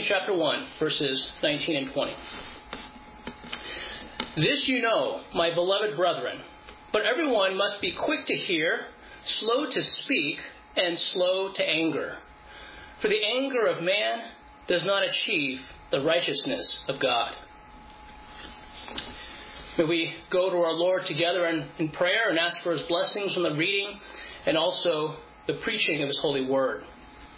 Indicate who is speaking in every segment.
Speaker 1: James chapter 1, verses 19 and 20. This you know, my beloved brethren, but everyone must be quick to hear, slow to speak, and slow to anger. For the anger of man does not achieve the righteousness of God. May we go to our Lord together in prayer and ask for His blessings on the reading and also the preaching of His holy word.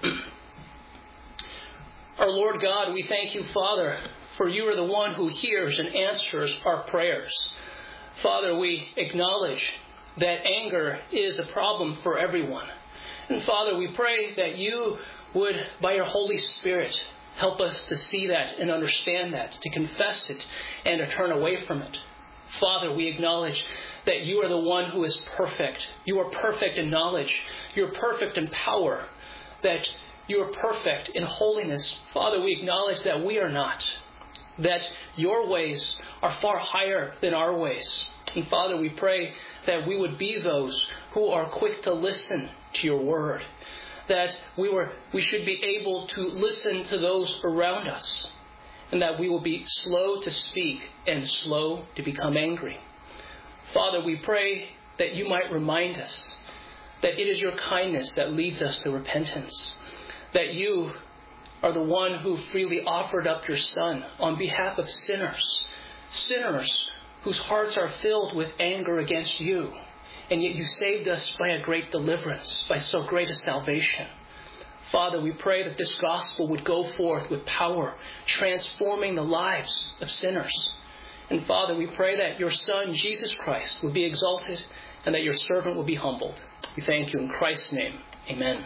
Speaker 1: Our Lord God, we thank you, Father, for you are the one who hears and answers our prayers. Father, we acknowledge that anger is a problem for everyone. And Father, we pray that you would, by your Holy Spirit, help us to see that and understand that, to confess it and to turn away from it. Father, we acknowledge that you are the one who is perfect. You are perfect in knowledge. You're perfect in power. That you are perfect in holiness. Father, we acknowledge that we are not. That your ways are far higher than our ways. And Father, we pray that we would be those who are quick to listen to your word. That we should be able to listen to those around us. And that we will be slow to speak and slow to become angry. Father, we pray that you might remind us that it is your kindness that leads us to repentance. That you are the one who freely offered up your Son on behalf of sinners. Sinners whose hearts are filled with anger against you. And yet you saved us by a great deliverance, by so great a salvation. Father, we pray that this gospel would go forth with power, transforming the lives of sinners. And Father, we pray that your Son, Jesus Christ, would be exalted and that your servant would be humbled. We thank you in Christ's name. Amen.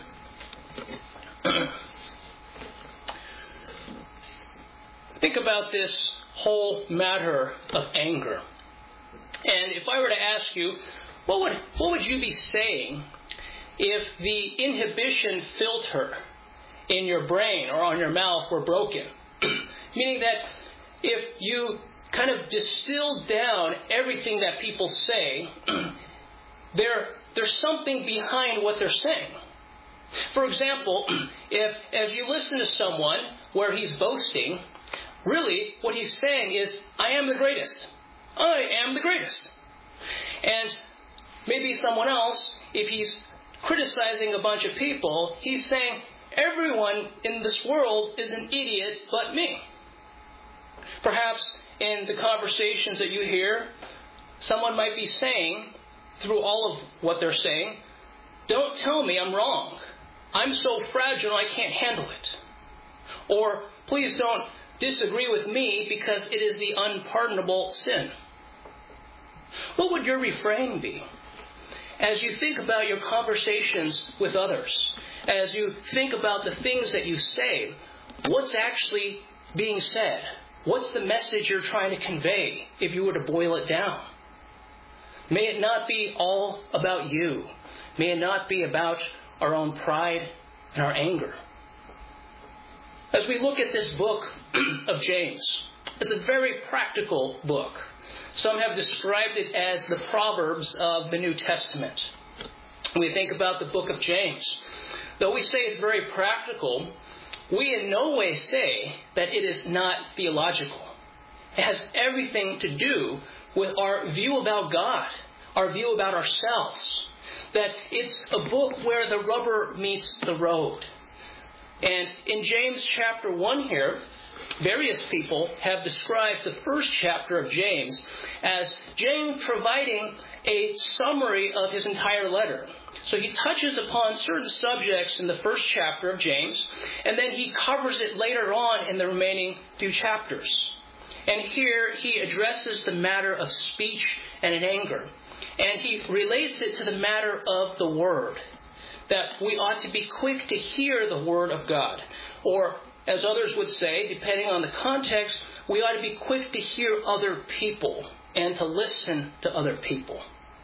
Speaker 1: Think about this whole matter of anger. And if I were to ask you, what would you be saying if the inhibition filter in your brain or on your mouth were broken? Meaning that if you kind of distill down everything that people say, there's something behind what they're saying. For example, if as you listen to someone where he's boasting, really what he's saying is, I am the greatest. I am the greatest. And maybe someone else, if he's criticizing a bunch of people, he's saying, everyone in this world is an idiot but me. Perhaps in the conversations that you hear, someone might be saying, through all of what they're saying, don't tell me I'm wrong. I'm so fragile I can't handle it. Or, please don't disagree with me because it is the unpardonable sin. What would your refrain be? As you think about your conversations with others, as you think about the things that you say, what's actually being said? What's the message you're trying to convey if you were to boil it down? May it not be all about you. May it not be about our own pride and our anger. As we look at this book of James, it's a very practical book. Some have described it as the Proverbs of the New Testament. When we think about the book of James, though we say it's very practical, we in no way say that it is not theological. It has everything to do with our view about God, our view about ourselves. That it's a book where the rubber meets the road. And in James chapter 1 here, various people have described the first chapter of James as James providing a summary of his entire letter. So he touches upon certain subjects in the first chapter of James, and then he covers it later on in the remaining few chapters. And here he addresses the matter of speech and in anger. And he relates it to the matter of the word. That we ought to be quick to hear the word of God. Or, as others would say, depending on the context, we ought to be quick to hear other people and to listen to other people.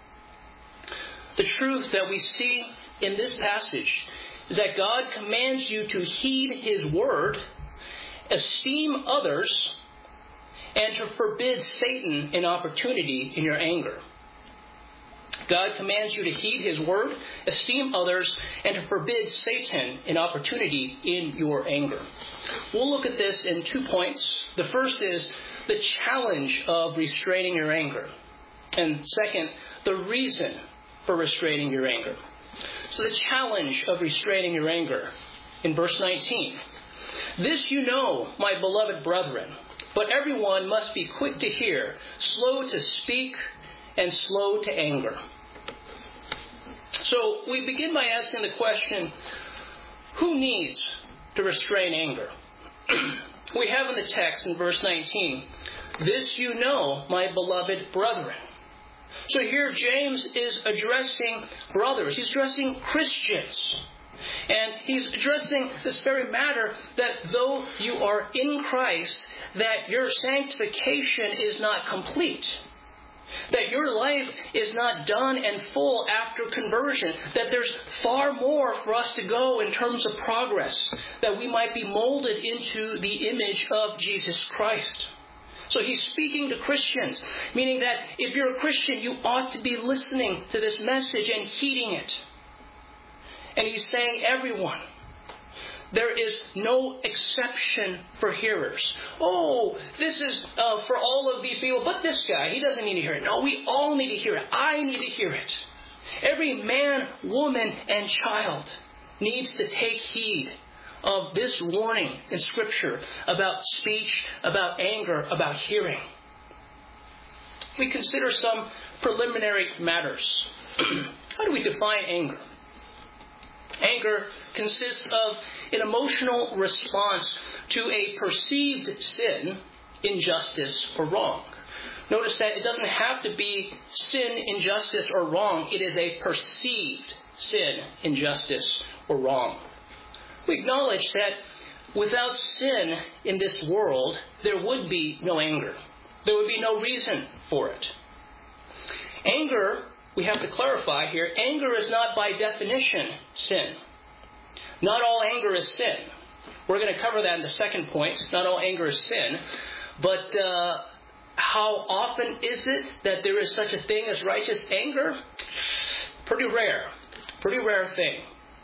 Speaker 1: The truth that we see in this passage is that God commands you to heed His word, esteem others, and to forbid Satan an opportunity in your anger. God commands you to heed His word, esteem others, and to forbid Satan an opportunity in your anger. We'll look at this in 2 points. The first is the challenge of restraining your anger. And second, the reason for restraining your anger. So the challenge of restraining your anger in verse 19. This you know, my beloved brethren, but everyone must be quick to hear, slow to speak, and slow to anger. So we begin by asking the question, who needs to restrain anger? We have in the text in verse 19, this you know, my beloved brethren. So here James is addressing brothers. He's addressing Christians. And he's addressing this very matter that though you are in Christ, that your sanctification is not complete. That your life is not done and full after conversion. That there's far more for us to go in terms of progress. That we might be molded into the image of Jesus Christ. So he's speaking to Christians, meaning that if you're a Christian, you ought to be listening to this message and heeding it. And he's saying everyone. There is no exception for hearers. Oh, this is for all of these people, but this guy, he doesn't need to hear it. No, we all need to hear it. I need to hear it. Every man, woman, and child needs to take heed of this warning in Scripture about speech, about anger, about hearing. We consider some preliminary matters. How do we define anger? Anger consists of an emotional response to a perceived sin, injustice, or wrong. Notice that it doesn't have to be sin, injustice, or wrong. It is a perceived sin, injustice, or wrong. We acknowledge that without sin in this world, there would be no anger. There would be no reason for it. Anger, we have to clarify here, anger is not by definition sin. Not all anger is sin. We're going to cover that in the second point. Not all anger is sin. But how often is it that there is such a thing as righteous anger? Pretty rare. Pretty rare thing.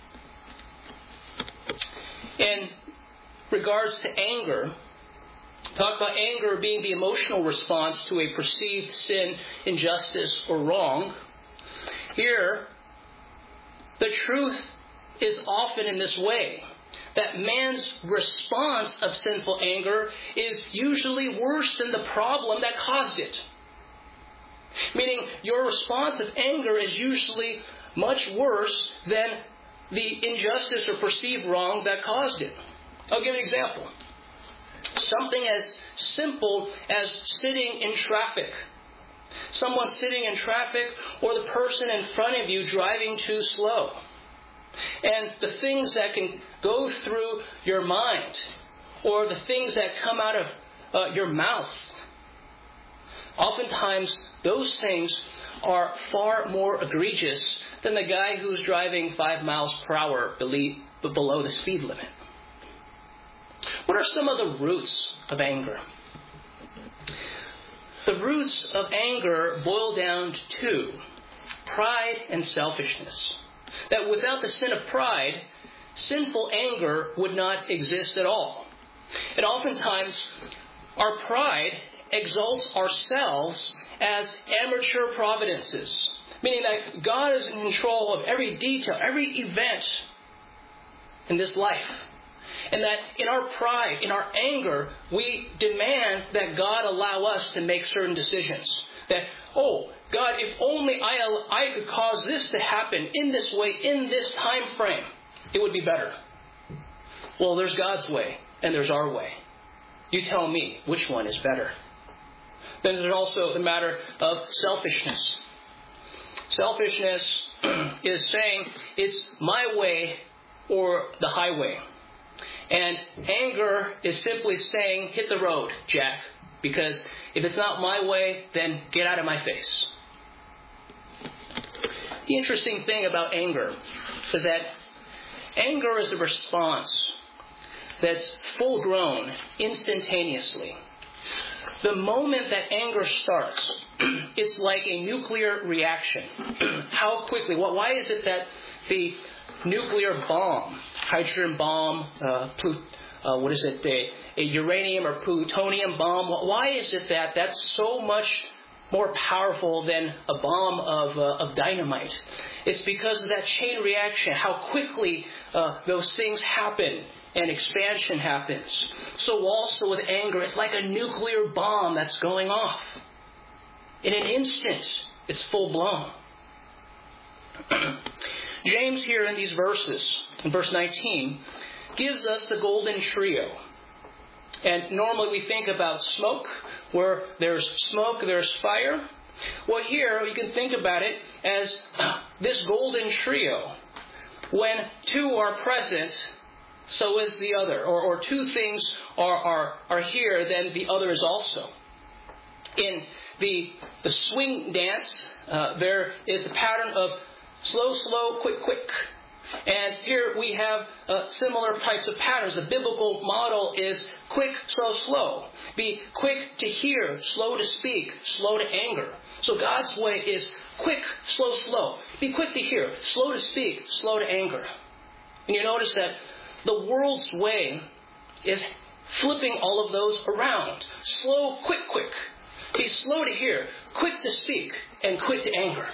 Speaker 1: In regards to anger, talk about anger being the emotional response to a perceived sin, injustice, or wrong. Here, the truth is often in this way, that man's response of sinful anger is usually worse than the problem that caused it. Meaning, your response of anger is usually much worse than the injustice or perceived wrong that caused it. I'll give an example. Something as simple as sitting in traffic. Someone sitting in traffic, or the person in front of you driving too slow. And the things that can go through your mind, or the things that come out of your mouth. Oftentimes, those things are far more egregious than the guy who's driving 5 miles per hour below the speed limit. What are some of the roots of anger? The roots of anger boil down to 2, pride and selfishness. That without the sin of pride, sinful anger would not exist at all. And oftentimes, our pride exalts ourselves as amateur providences, meaning that God is in control of every detail, every event in this life. And that in our pride, in our anger, we demand that God allow us to make certain decisions. That, oh, God, if only I could cause this to happen in this way, in this time frame, it would be better. Well, there's God's way and there's our way. You tell me which one is better. Then there's also the matter of selfishness. Selfishness is saying it's my way or the highway. And anger is simply saying, hit the road, Jack. Because if it's not my way, then get out of my face. The interesting thing about anger is that anger is a response that's full-grown instantaneously. the moment that anger starts, it's like a nuclear reaction. How quickly? Why is it that the nuclear bomb, hydrogen bomb, a uranium or plutonium bomb, why is it that that's so much more powerful than a bomb of dynamite? It's because of that chain reaction, how quickly those things happen and expansion happens. So also with anger, it's like a nuclear bomb that's going off. In an instant, it's full blown. James here in these verses, in verse 19, gives us the golden trio. And normally we think about smoke. Where there's smoke, there's fire. Well, here you can think about it as this golden trio. When two are present, so is the other. Or two things are here, then the other is also. In the swing dance, there is the pattern of slow, slow, quick, quick. And here we have similar types of patterns. The biblical model is quick, slow, slow. Be quick to hear, slow to speak, slow to anger. So God's way is quick, slow, slow. Be quick to hear, slow to speak, slow to anger. And you notice that the world's way is flipping all of those around. Slow, quick, quick. Be slow to hear, quick to speak, and quick to anger.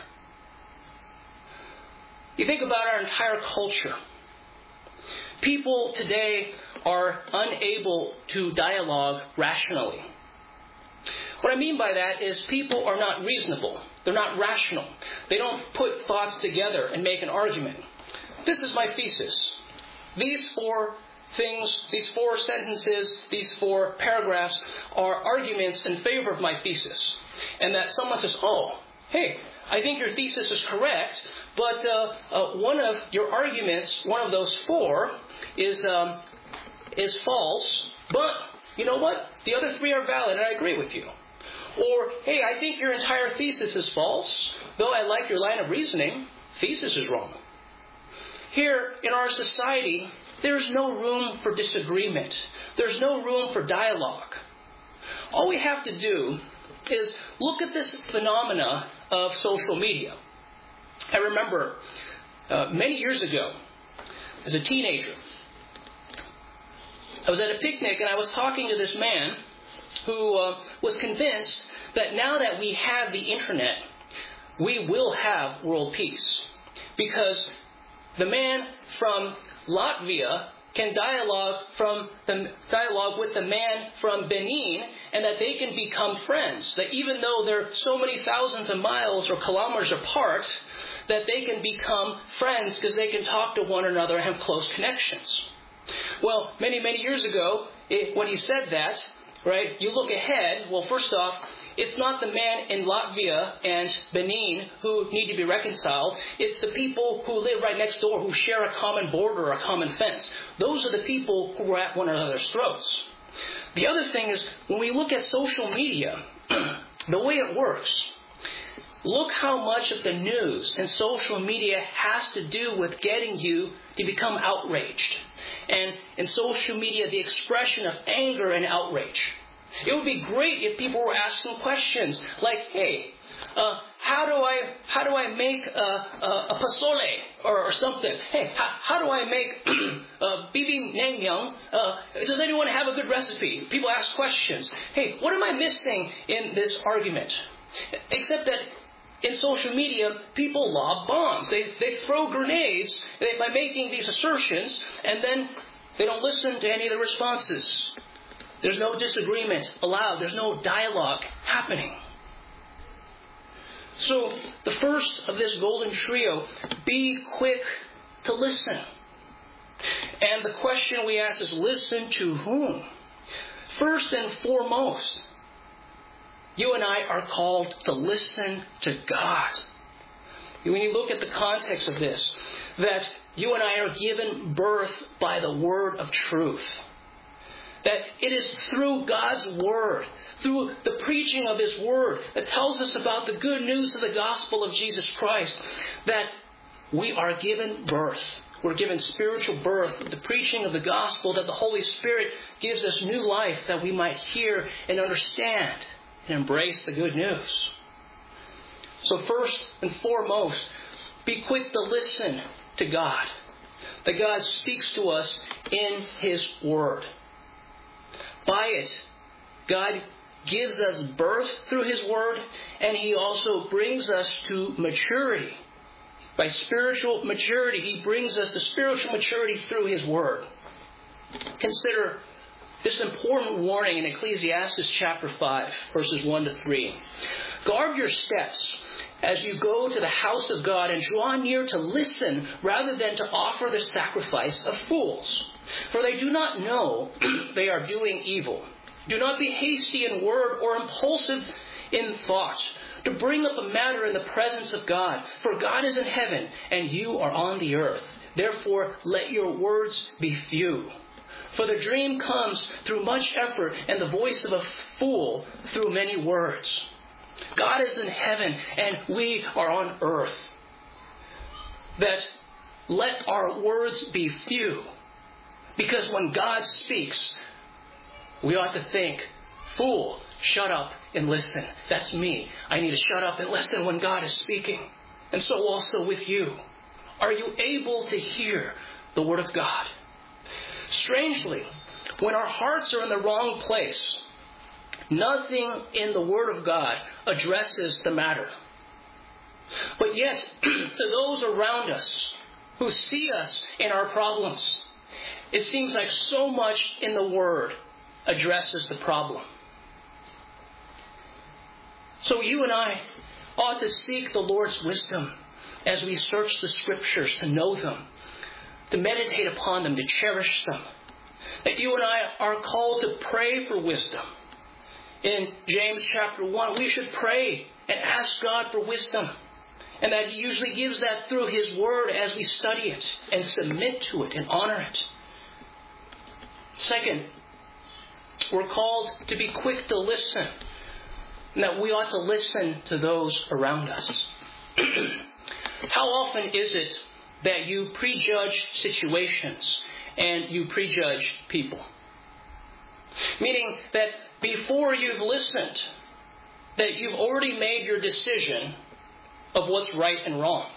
Speaker 1: You think about our entire culture. People today are unable to dialogue rationally. What I mean by that is people are not reasonable. They're not rational. They don't put thoughts together and make an argument. This is my thesis. These four things, these four sentences, these four paragraphs are arguments in favor of my thesis. And that someone says, oh, hey, I think your thesis is correct, but one of your arguments, one of those four, is false. But you know what? The other three are valid, and I agree with you. Or, hey, I think your entire thesis is false. Though I like your line of reasoning, thesis is wrong. Here in our society, there's no room for disagreement. There's no room for dialogue. All we have to do is look at this phenomena of social media. I remember many years ago, as a teenager, I was at a picnic and I was talking to this man who was convinced that now that we have the internet, we will have world peace. Because the man from Latvia can dialogue with the man from Benin, and that they can become friends. That even though they're so many thousands of miles or kilometers apart, that they can become friends because they can talk to one another and have close connections. Well, many, many years ago, when he said that, right, you look ahead, well, first off, it's not the man in Latvia and Benin who need to be reconciled. It's the people who live right next door, who share a common border or a common fence. Those are the people who are at one another's throats. The other thing is, when we look at social media, the way it works, look how much of the news and social media has to do with getting you to become outraged. And in social media, the expression of anger and outrage. It would be great if people were asking questions like, hey, how do I make a pozole or something? Hey, how do I make bibi naengmyeon? Does anyone have a good recipe? People ask questions. Hey, what am I missing in this argument? Except that in social media, people lob bombs. They throw grenades by making these assertions, and then they don't listen to any of the responses. There's no disagreement allowed. There's no dialogue happening. So the first of this golden trio, be quick to listen. And the question we ask is, listen to whom? First and foremost, you and I are called to listen to God. When you look at the context of this, that you and I are given birth by the word of truth. That it is through God's Word, through the preaching of His Word, that tells us about the good news of the gospel of Jesus Christ, that we are given birth. we're given spiritual birth with the preaching of the gospel, that the Holy Spirit gives us new life that we might hear and understand and embrace the good news. So first and foremost, be quick to listen to God. That God speaks to us in His Word. By it, God gives us birth through His Word, and He also brings us to maturity. By spiritual maturity, He brings us to spiritual maturity through His Word. Consider this important warning in Ecclesiastes chapter 5, verses 1 to 3. Guard your steps as you go to the house of God and draw near to listen rather than to offer the sacrifice of fools. For they do not know they are doing evil. Do not be hasty in word or impulsive in thought to bring up a matter in the presence of God. For God is in heaven and you are on the earth. Therefore, let your words be few. For the dream comes through much effort and the voice of a fool through many words. God is in heaven and we are on earth. That let our words be few. Because when God speaks, we ought to think, fool, shut up and listen. That's me. I need to shut up and listen when God is speaking. And so also with you. Are you able to hear the Word of God? Strangely, when our hearts are in the wrong place, nothing in the Word of God addresses the matter. But yet, to those around us who see us in our problems, it seems like so much in the Word addresses the problem. So you and I ought to seek the Lord's wisdom as we search the Scriptures, to know them, to meditate upon them, to cherish them. That you and I are called to pray for wisdom. In James chapter 1, we should pray and ask God for wisdom. And that He usually gives that through His Word as we study it and submit to it and honor it. Second, we're called to be quick to listen. And that we ought to listen to those around us. How often is it that you prejudge situations and you prejudge people? Meaning that before you've listened, that you've already made your decision of what's right and wrong.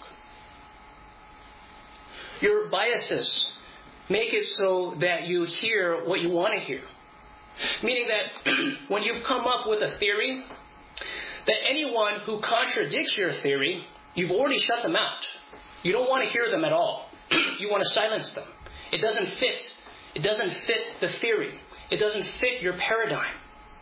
Speaker 1: Your biases make it so that you hear what you want to hear. Meaning that when you've come up with a theory, that anyone who contradicts your theory, you've already shut them out. You don't want to hear them at all. You want to silence them. It doesn't fit. It doesn't fit the theory. It doesn't fit your paradigm.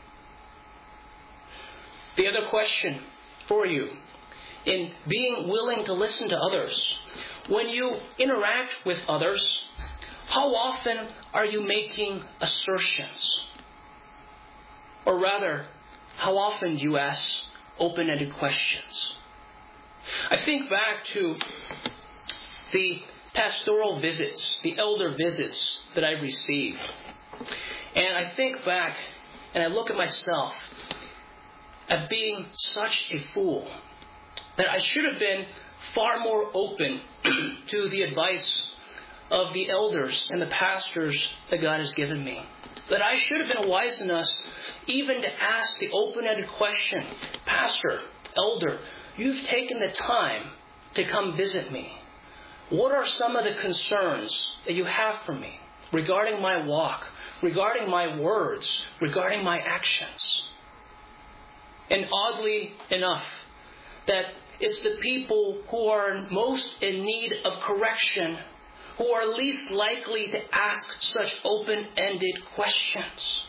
Speaker 1: The other question for you, in being willing to listen to others, when you interact with others, how often are you making assertions? Or rather, how often do you ask open-ended questions? I think back to the pastoral visits, the elder visits that I received. And I think back and I look at myself at being such a fool that I should have been far more open to the advice of the elders and the pastors that God has given me. That I should have been wise enough even to ask the open-ended question, Pastor, Elder, you've taken the time to come visit me. What are some of the concerns that you have for me regarding my walk, regarding my words, regarding my actions? And oddly enough, that it's the people who are most in need of correction who are least likely to ask such open-ended questions.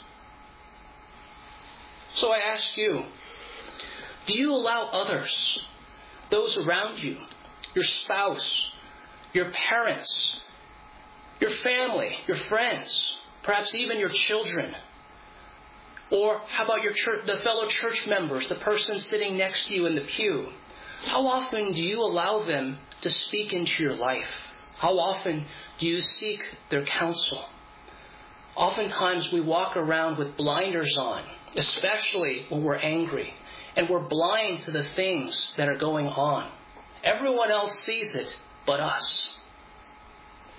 Speaker 1: So I ask you, do you allow others, those around you, your spouse, your parents, your family, your friends, perhaps even your children, or how about your church, the fellow church members, the person sitting next to you in the pew? How often do you allow them to speak into your life? How often do you seek their counsel? Oftentimes we walk around with blinders on, especially when we're angry, and we're blind to the things that are going on. Everyone else sees it but us.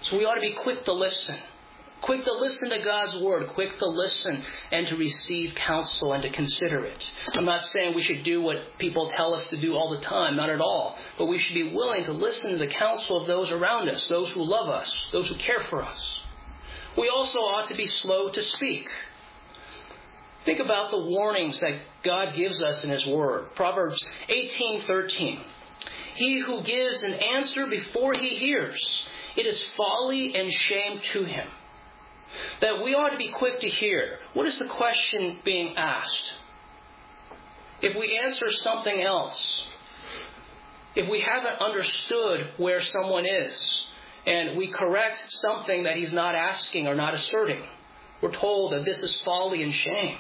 Speaker 1: So we ought to be quick to listen. Quick to listen to God's Word. Quick to listen and to receive counsel and to consider it. I'm not saying we should do what people tell us to do all the time. Not at all. But we should be willing to listen to the counsel of those around us, those who love us, those who care for us. We also ought to be slow to speak. Think about the warnings that God gives us in His Word. Proverbs 18:13. He who gives an answer before he hears, it is folly and shame to him. That we ought to be quick to hear. What is the question being asked? If we answer something else, if we haven't understood where someone is, and we correct something that he's not asking or not asserting, we're told that this is folly and shame.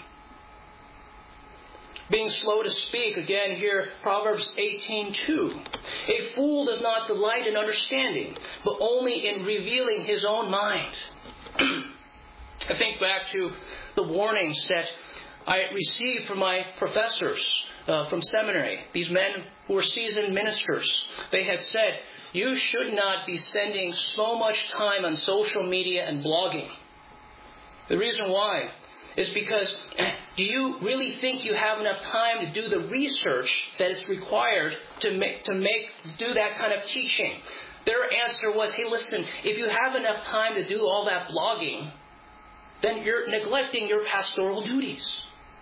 Speaker 1: Being slow to speak, again here, Proverbs 18:2. A fool does not delight in understanding, but only in revealing his own mind. I think back to the warnings that I received from my professors from seminary. These men who were seasoned ministers. They had said, you should not be spending so much time on social media and blogging. The reason why is because, do you really think you have enough time to do the research that is required to do that kind of teaching? Their answer was, hey, listen, if you have enough time to do all that blogging, then you're neglecting your pastoral duties.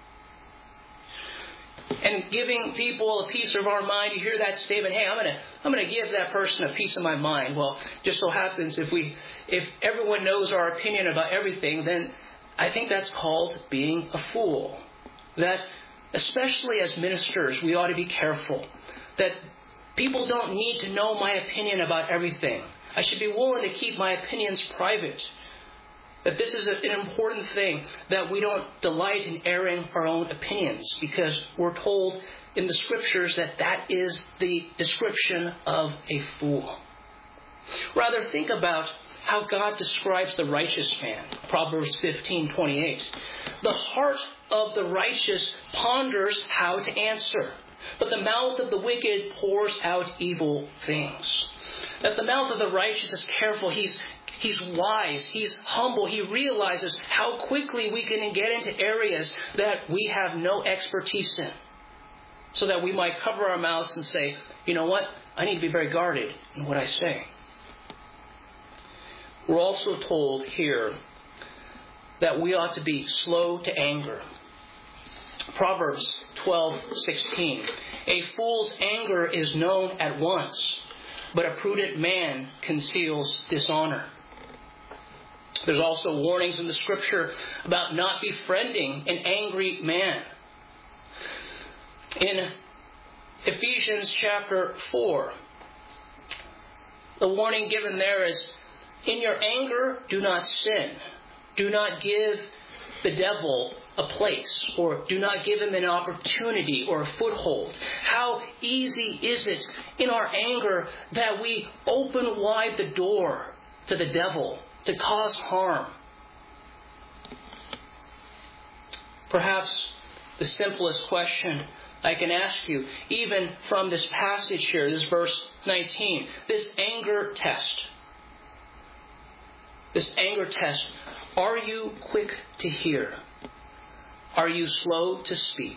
Speaker 1: And giving people a piece of our mind, you hear that statement, hey, I'm going to give that person a piece of my mind. Well, just so happens if everyone knows our opinion about everything, then I think that's called being a fool. That, especially as ministers, we ought to be careful. That people don't need to know my opinion about everything. I should be willing to keep my opinions private. That this is an important thing, that we don't delight in airing our own opinions, because we're told in the Scriptures that that is the description of a fool. Rather, think about how God describes the righteous man. Proverbs 15:28. The heart of the righteous ponders how to answer, but the mouth of the wicked pours out evil things. That the mouth of the righteous is careful. He's wise. He's humble. He realizes how quickly we can get into areas that we have no expertise in, so that we might cover our mouths and say, you know what? I need to be very guarded in what I say. We're also told here that we ought to be slow to anger. Proverbs 12:16. A fool's anger is known at once, but a prudent man conceals dishonor. There's also warnings in the Scripture about not befriending an angry man. In Ephesians chapter 4, the warning given there is, in your anger, do not sin. Do not give the devil a place, or do not give him an opportunity or a foothold. How easy is it in our anger that we open wide the door to the devil to cause harm? Perhaps the simplest question I can ask you, even from this passage here, this verse 19, this anger test. This anger test, are you quick to hear? Are you slow to speak?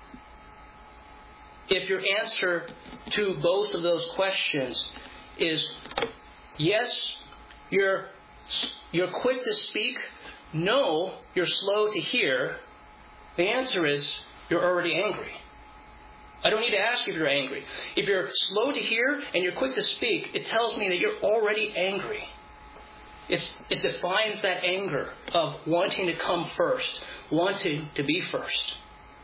Speaker 1: If your answer to both of those questions is yes, you're quick to speak, no, you're slow to hear, the answer is you're already angry. I don't need to ask if you're angry. If you're slow to hear and you're quick to speak, it tells me that you're already angry. It defines that anger of wanting to come first, wanting to be first.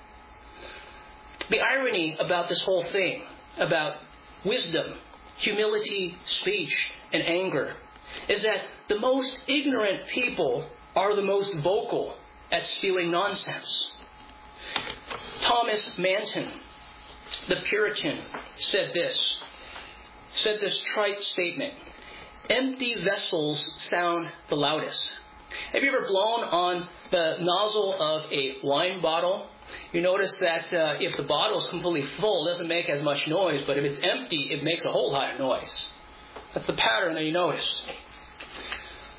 Speaker 1: The irony about this whole thing, about wisdom, humility, speech, and anger, is that the most ignorant people are the most vocal at spewing nonsense. Thomas Manton, the Puritan, said this trite statement: empty vessels sound the loudest. Have you ever blown on the nozzle of a wine bottle? You notice that if the bottle is completely full, it doesn't make as much noise, but if it's empty, it makes a whole lot of noise. That's the pattern that you notice.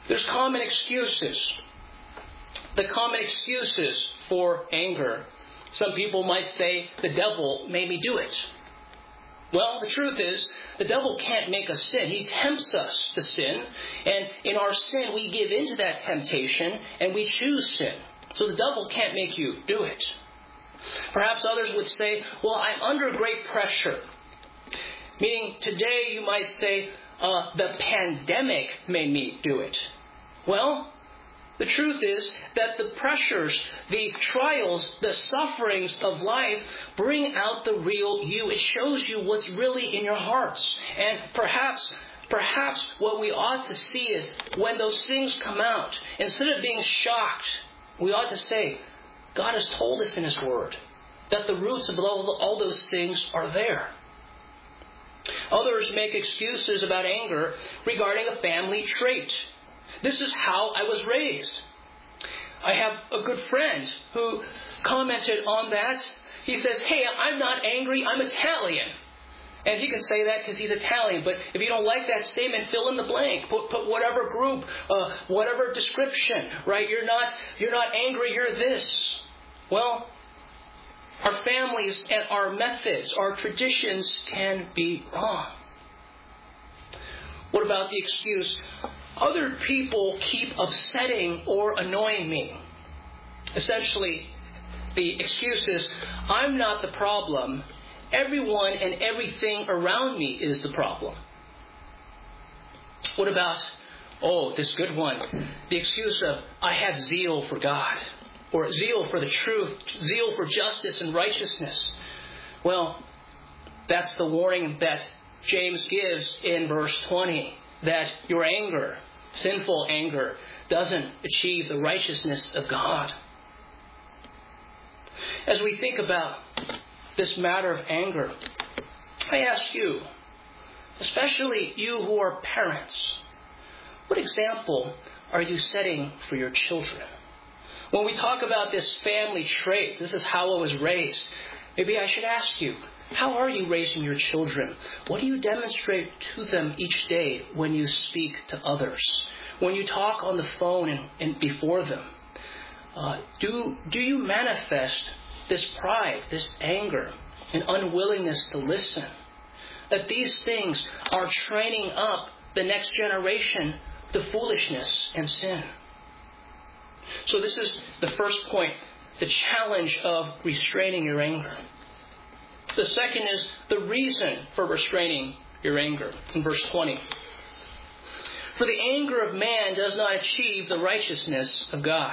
Speaker 1: There's common excuses. The common excuses for anger. Some people might say, the devil made me do it. Well, the truth is, the devil can't make us sin. He tempts us to sin. And in our sin, we give into that temptation and we choose sin. So the devil can't make you do it. Perhaps others would say, well, I'm under great pressure. Meaning today you might say, the pandemic made me do it. Well, the truth is that the pressures, the trials, the sufferings of life bring out the real you. It shows you what's really in your hearts. And perhaps what we ought to see is when those things come out, instead of being shocked, we ought to say, God has told us in His Word that the roots of all those things are there. Others make excuses about anger regarding a family trait. This is how I was raised. I have a good friend who commented on that. He says, hey, I'm not angry, I'm Italian. And he can say that because he's Italian. But if you don't like that statement, fill in the blank. Put whatever group, whatever description, right? You're not angry, you're this. Well, our families and our methods, our traditions can be wrong. What about the excuse, other people keep upsetting or annoying me? Essentially, the excuse is, I'm not the problem. Everyone and everything around me is the problem. What about, this good one, the excuse of, I have zeal for God, or zeal for the truth, zeal for justice and righteousness. Well, that's the warning that James gives in verse 20, that your anger, sinful anger, doesn't achieve the righteousness of God. As we think about this matter of anger, I ask you, especially you who are parents, what example are you setting for your children? When we talk about this family trait, this is how I was raised, maybe I should ask you, how are you raising your children? What do you demonstrate to them each day when you speak to others? When you talk on the phone and before them? Do you manifest this pride, this anger, and unwillingness to listen? That these things are training up the next generation to foolishness and sin. So this is the first point, the challenge of restraining your anger. The second is the reason for restraining your anger in verse 20. For the anger of man does not achieve the righteousness of God.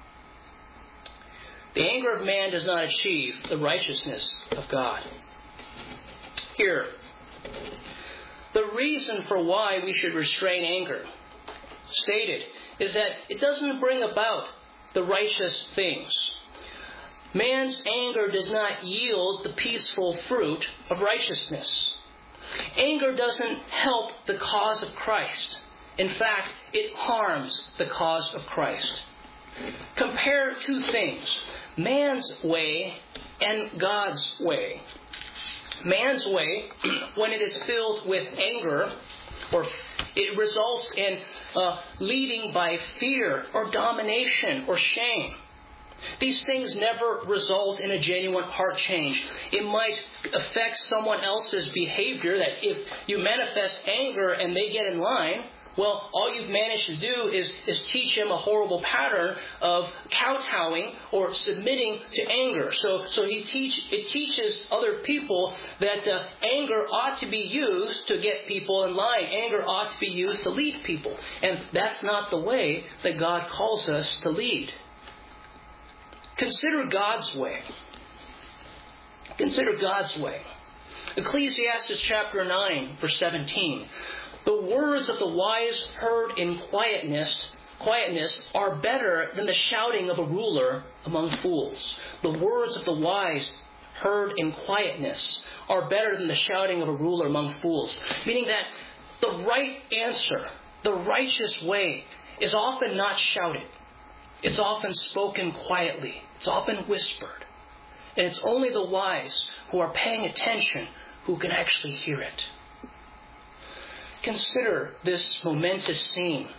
Speaker 1: The anger of man does not achieve the righteousness of God. Here, the reason for why we should restrain anger, stated, is that it doesn't bring about the righteous things. Man's anger does not yield the peaceful fruit of righteousness. Anger doesn't help the cause of Christ. In fact, it harms the cause of Christ. Compare two things, man's way and God's way. Man's way, when it is filled with anger, or it results in leading by fear or domination or shame. These things never result in a genuine heart change. It might affect someone else's behavior, that if you manifest anger and they get in line, well, all you've managed to do is teach him a horrible pattern of kowtowing or submitting to anger. So it teaches other people that anger ought to be used to get people in line. Anger ought to be used to lead people. And that's not the way that God calls us to lead. Consider God's way. Consider God's way. Ecclesiastes chapter 9, verse 17. The words of the wise heard in quietness are better than the shouting of a ruler among fools. The words of the wise heard in quietness are better than the shouting of a ruler among fools. Meaning that the right answer, the righteous way, is often not shouted. It's often spoken quietly. It's often whispered. And it's only the wise who are paying attention who can actually hear it. Consider this momentous scene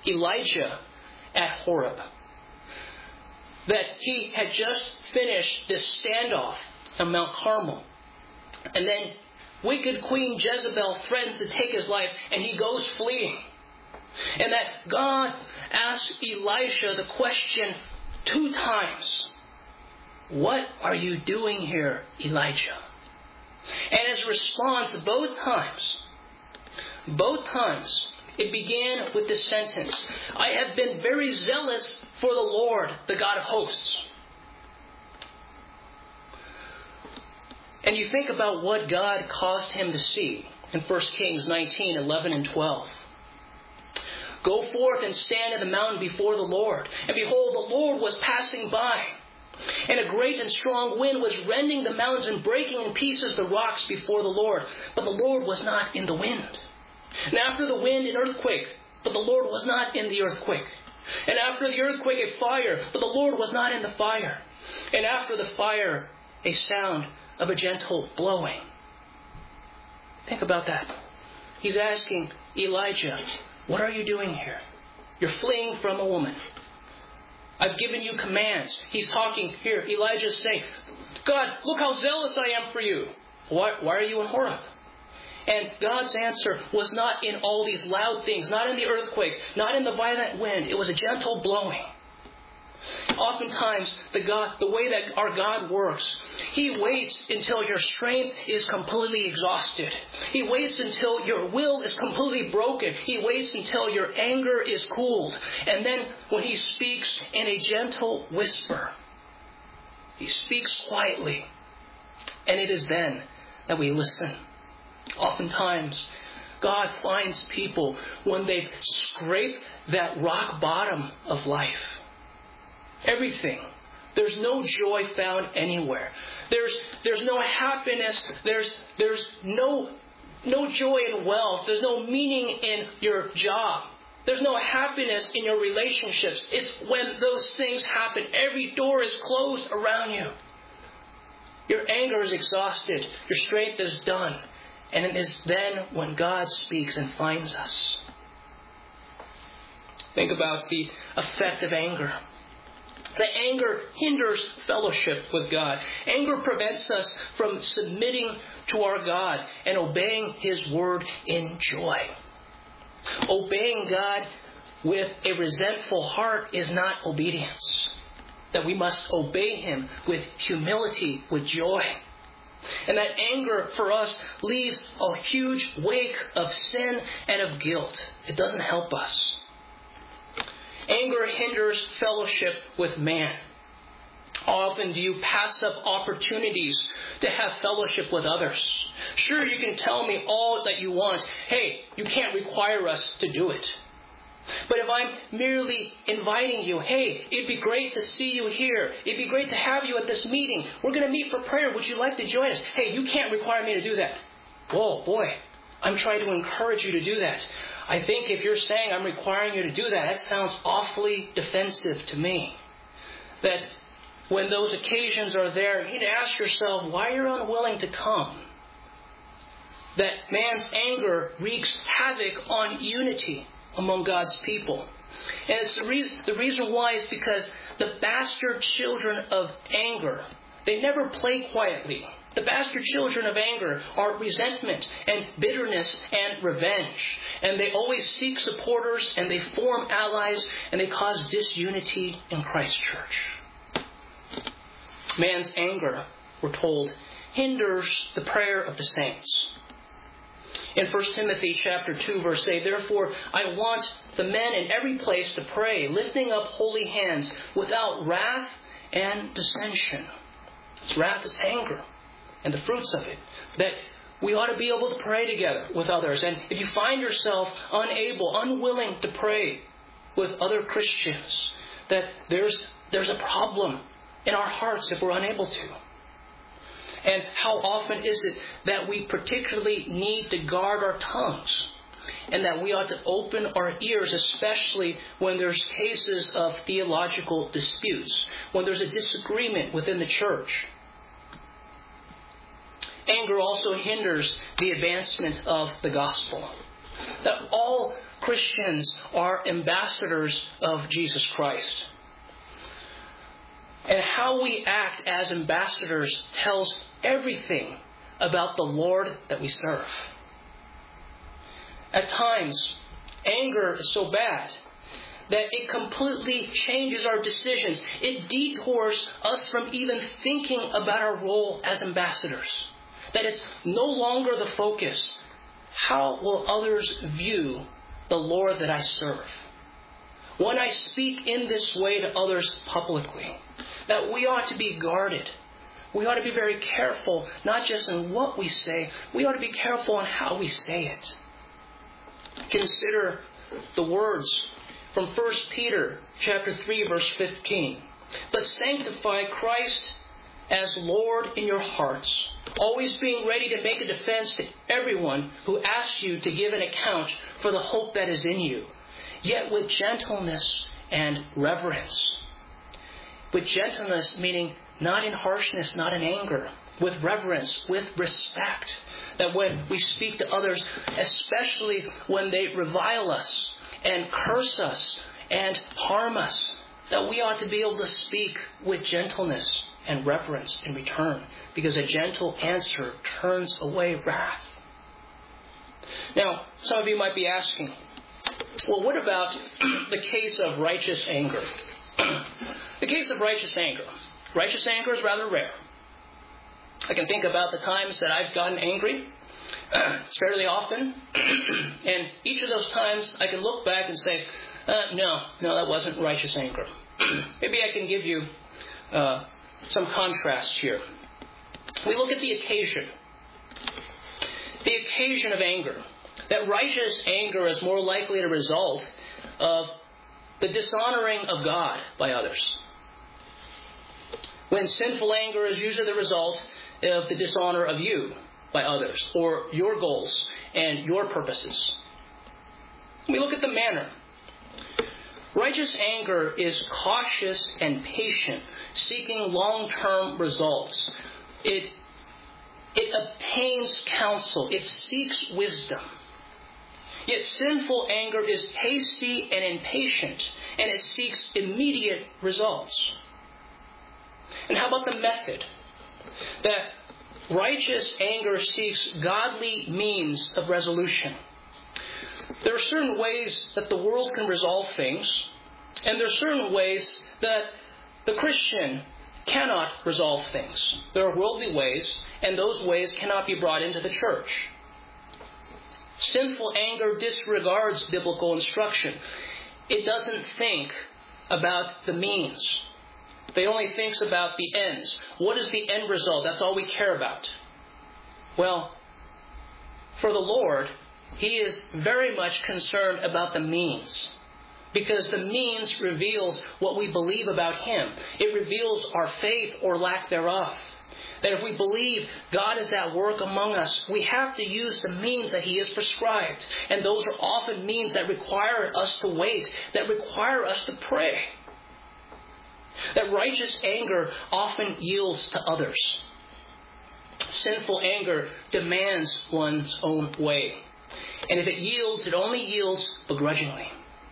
Speaker 1: Elijah at Horeb. That he had just finished this standoff on Mount Carmel. And then wicked Queen Jezebel threatens to take his life, and he goes fleeing. And that God asks Elisha the question 2 times. What are you doing here, Elijah? And his response both times, it began with this sentence, I have been very zealous for the Lord, the God of hosts. And you think about what God caused him to see in 1 Kings 19, 11 and 12. Go forth and stand in the mountain before the Lord. And behold, the Lord was passing by. And a great and strong wind was rending the mountains and breaking in pieces the rocks before the Lord. But the Lord was not in the wind. And after the wind, an earthquake. But the Lord was not in the earthquake. And after the earthquake, a fire. But the Lord was not in the fire. And after the fire, a sound of a gentle blowing. Think about that. He's asking Elijah, what are you doing here? You're fleeing from a woman. I've given you commands. He's talking here. Elijah's saying, God, look how zealous I am for you. Why are you in Horeb? And God's answer was not in all these loud things, not in the earthquake, not in the violent wind. It was a gentle blowing. Oftentimes, the way that our God works, He waits until your strength is completely exhausted. He waits until your will is completely broken. He waits until your anger is cooled. And then when He speaks in a gentle whisper, He speaks quietly. And it is then that we listen. Oftentimes, God finds people when they've scraped that rock bottom of life. Everything. There's no joy found anywhere. There's no happiness. There's no joy in wealth. There's no meaning in your job. There's no happiness in your relationships. It's when those things happen. Every door is closed around you. Your anger is exhausted. Your strength is done. And it is then when God speaks and finds us. Think about the effect of anger. The anger hinders fellowship with God. Anger prevents us from submitting to our God and obeying His word in joy. Obeying God with a resentful heart is not obedience. That we must obey Him with humility, with joy. And that anger for us leaves a huge wake of sin and of guilt. It doesn't help us. Anger hinders fellowship with man. How often do you pass up opportunities to have fellowship with others? Sure, you can tell me all that you want. Hey, you can't require us to do it. But if I'm merely inviting you, hey, it'd be great to see you here. It'd be great to have you at this meeting. We're going to meet for prayer. Would you like to join us? Hey, you can't require me to do that. Whoa, boy, I'm trying to encourage you to do that. I think if you're saying I'm requiring you to do that sounds awfully defensive to me. That when those occasions are there, you need to ask yourself why you're unwilling to come. That man's anger wreaks havoc on unity among God's people. And it's the reason why is because the bastard children of anger, they never play quietly. The bastard children of anger are resentment and bitterness and revenge. And they always seek supporters and they form allies and they cause disunity in Christ's church. Man's anger, we're told, hinders the prayer of the saints. In 1 Timothy chapter 2, verse 8, therefore I want the men in every place to pray, lifting up holy hands without wrath and dissension. Wrath is anger. And the fruits of it, that we ought to be able to pray together with others. And if you find yourself unwilling to pray with other Christians, that there's a problem in our hearts if we're unable to. And how often is it that we particularly need to guard our tongues? And that we ought to open our ears, especially when there's cases of theological disputes, when there's a disagreement within the church. Anger also hinders the advancement of the gospel. That all Christians are ambassadors of Jesus Christ. And how we act as ambassadors tells everything about the Lord that we serve. At times, anger is so bad that it completely changes our decisions. It detours us from even thinking about our role as ambassadors. That it's no longer the focus. How will others view the Lord that I serve? When I speak in this way to others publicly, that we ought to be guarded. We ought to be very careful, not just in what we say, we ought to be careful in how we say it. Consider the words from 1 Peter chapter 3, verse 15. But sanctify Christ as Lord in your hearts, always being ready to make a defense to everyone who asks you to give an account for the hope that is in you, yet with gentleness and reverence. With gentleness, meaning not in harshness, not in anger. With reverence, with respect. That when we speak to others, especially when they revile us and curse us and harm us, that we ought to be able to speak with gentleness and reverence in return. Because a gentle answer turns away wrath. Now, some of you might be asking, well, what about the case of righteous anger? The case of righteous anger. Righteous anger is rather rare. I can think about the times that I've gotten angry. It's fairly often. And each of those times I can look back and say, no, that wasn't righteous anger. Maybe I can give you some contrast here. We look at the occasion. The occasion of anger. That righteous anger is more likely to result of the dishonoring of God by others. When sinful anger is usually the result of the dishonor of you by others, or your goals and your purposes. We look at the manner. Righteous anger is cautious and patient, seeking long-term results. It obtains counsel. It seeks wisdom. Yet sinful anger is hasty and impatient, and it seeks immediate results. And how about the method? That righteous anger seeks godly means of resolution. There are certain ways that the world can resolve things, and there are certain ways that the Christian cannot resolve things. There are worldly ways, and those ways cannot be brought into the church. Sinful anger disregards biblical instruction. It doesn't think about the means. It only thinks about the ends. What is the end result? That's all we care about. Well, for the Lord, He is very much concerned about the means. Because the means reveals what we believe about Him. It reveals our faith or lack thereof. That if we believe God is at work among us, we have to use the means that He has prescribed. And those are often means that require us to wait, that require us to pray. That righteous anger often yields to others. Sinful anger demands one's own way. And if it yields, it only yields begrudgingly.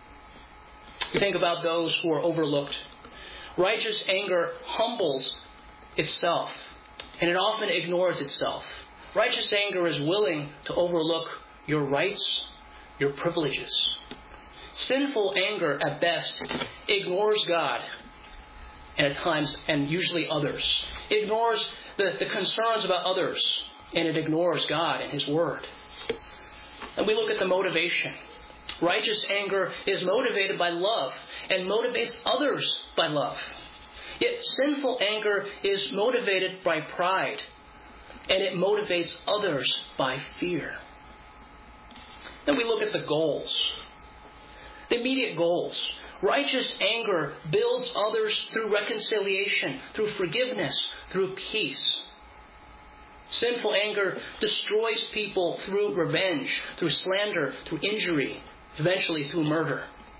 Speaker 1: You think about those who are overlooked. Righteous anger humbles itself, and it often ignores itself. Righteous anger is willing to overlook your rights, your privileges. Sinful anger, at best, ignores God, and at times, and usually others. It ignores the concerns about others, and it ignores God and His Word. And we look at the motivation. Righteous anger is motivated by love and motivates others by love. Yet sinful anger is motivated by pride, and it motivates others by fear. Then we look at the goals. The immediate goals. Righteous anger builds others through reconciliation, through forgiveness, through peace. Sinful anger destroys people through revenge, through slander, through injury, eventually through murder.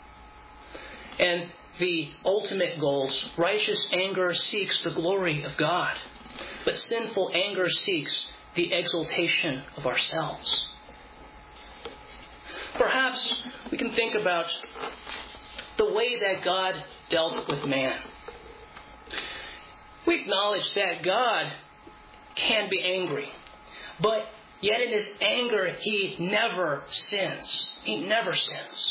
Speaker 1: And the ultimate goals, righteous anger seeks the glory of God, but sinful anger seeks the exaltation of ourselves. Perhaps perhaps we can think about the way that God dealt with man. We acknowledge that God can be angry, but yet in His anger, He never sins. He never sins.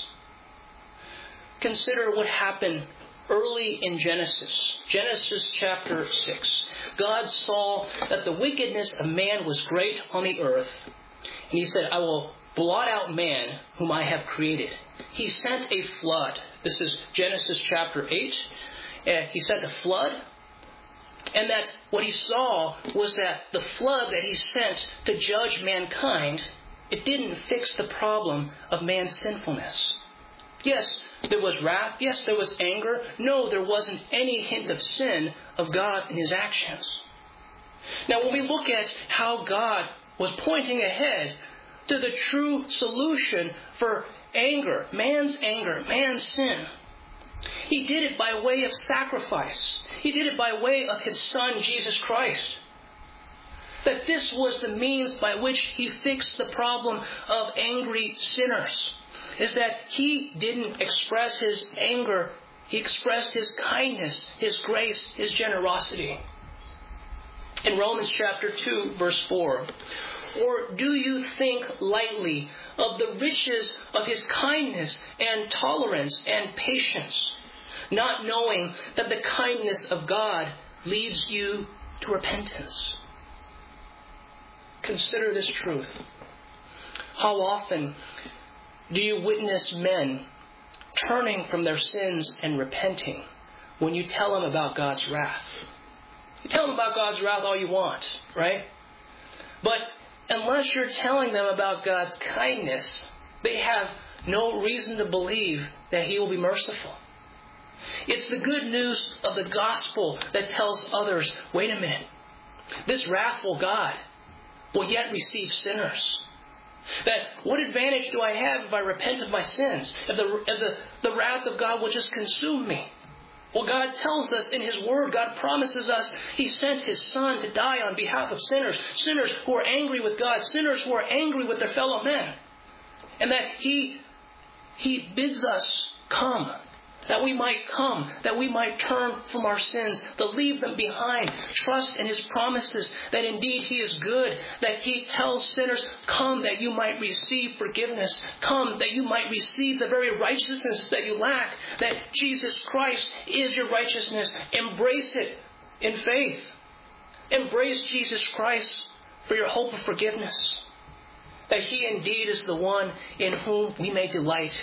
Speaker 1: Consider what happened early in Genesis. Genesis chapter 6. God saw that the wickedness of man was great on the earth, and He said, I will blot out man whom I have created. He sent a flood. This is Genesis chapter 8. He sent a flood. And that what He saw was that the flood that He sent to judge mankind, it didn't fix the problem of man's sinfulness. Yes, there was wrath. Yes, there was anger. No, there wasn't any hint of sin of God in His actions. Now, when we look at how God was pointing ahead to the true solution for anger, man's sin, He did it by way of sacrifice. He did it by way of His Son, Jesus Christ. That this was the means by which He fixed the problem of angry sinners. Is that He didn't express His anger. He expressed His kindness, His grace, His generosity. In Romans chapter 2, verse 4, or do you think lightly of the riches of His kindness and tolerance and patience, not knowing that the kindness of God leads you to repentance? Consider this truth. How often do you witness men turning from their sins and repenting when you tell them about God's wrath? You tell them about God's wrath all you want, right? But unless you're telling them about God's kindness, they have no reason to believe that He will be merciful. It's the good news of the gospel that tells others, wait a minute, this wrathful God will yet receive sinners. That what advantage do I have if I repent of my sins? If the wrath of God will just consume me? Well, God tells us in His Word, God promises us He sent His Son to die on behalf of sinners. Sinners who are angry with God. Sinners who are angry with their fellow men. And that He bids us come. That we might come. That we might turn from our sins. To leave them behind. Trust in His promises. That indeed He is good. That He tells sinners, come that you might receive forgiveness. Come that you might receive the very righteousness that you lack. That Jesus Christ is your righteousness. Embrace it in faith. Embrace Jesus Christ for your hope of forgiveness. That He indeed is the one in whom we may delight.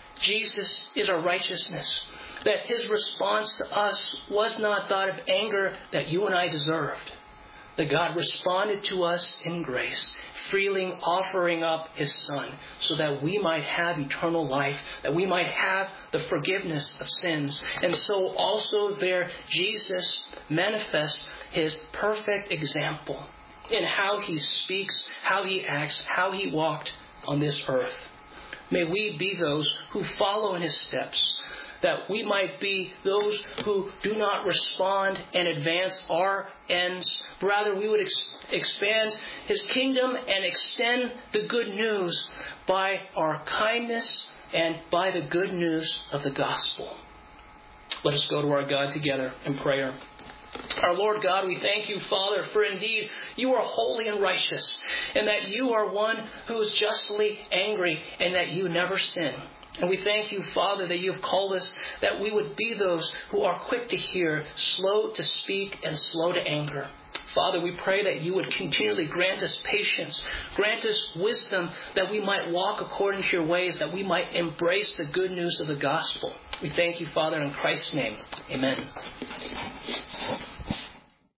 Speaker 1: Jesus is our righteousness. That His response to us was not that of anger that you and I deserved. That God responded to us in grace, freely offering up His Son so that we might have eternal life, that we might have the forgiveness of sins. And so also there Jesus manifests His perfect example in how He speaks, how He acts, how He walked on this earth. May we be those who follow in His steps, that we might be those who do not respond and advance our ends. Rather, we would expand His kingdom and extend the good news by our kindness and by the good news of the gospel. Let us go to our God together in prayer. Our Lord God, we thank You, Father, for indeed You are holy and righteous, and that You are one who is justly angry, and that You never sin. And we thank You, Father, that You have called us, that we would be those who are quick to hear, slow to speak, and slow to anger. Father, we pray that You would continually grant us patience, grant us wisdom, that we might walk according to Your ways, that we might embrace the good news of the gospel. We thank You, Father, in Christ's name. Amen.